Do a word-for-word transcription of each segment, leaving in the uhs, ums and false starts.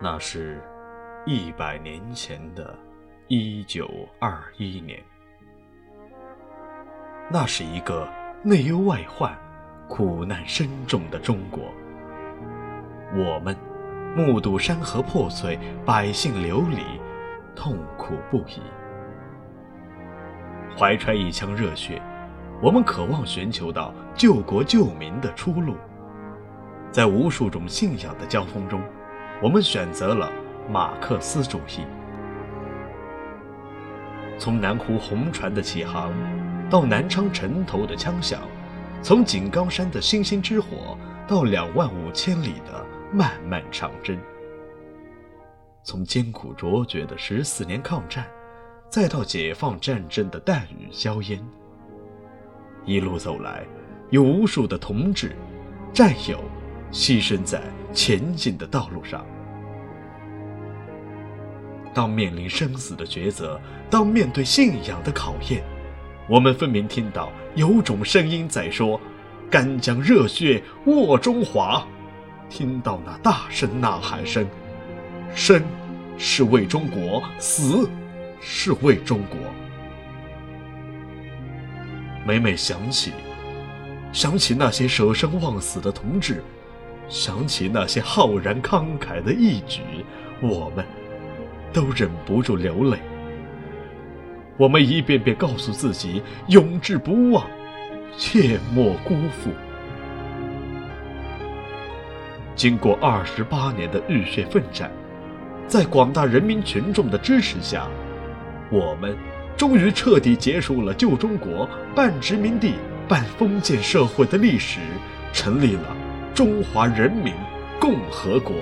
那是一百年前的一九二一年，那是一个内忧外患、苦难深重的中国。我们目睹山河破碎，百姓流离，痛苦不已。怀揣一腔热血，我们渴望寻求到救国救民的出路。在无数种信仰的交锋中，我们选择了马克思主义。从南湖红船的起航，到南昌城头的枪响，从井冈山的星星之火，到两万五千里的漫漫长征，从艰苦卓绝的十四年抗战，再到解放战争的弹雨硝烟，一路走来，有无数的同志、战友牺牲在前进的道路上。当面临生死的抉择，当面对信仰的考验，我们分明听到有种声音在说：干将热血握中华。听到那大声呐喊声，生是为中国，死是为中国。每每想起想起那些舍生忘死的同志，想起那些浩然慷慨的义举，我们都忍不住流泪。我们一遍遍告诉自己，永志不忘，切莫辜负。经过二十八年的浴血奋战，在广大人民群众的支持下，我们终于彻底结束了旧中国半殖民地半封建社会的历史，成立了中华人民共和国。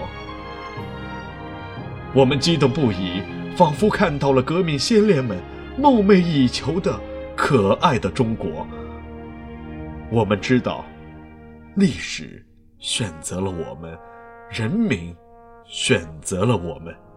我们激动不已，仿佛看到了革命先烈们梦寐以求的可爱的中国。我们知道，历史选择了我们，人民选择了我们。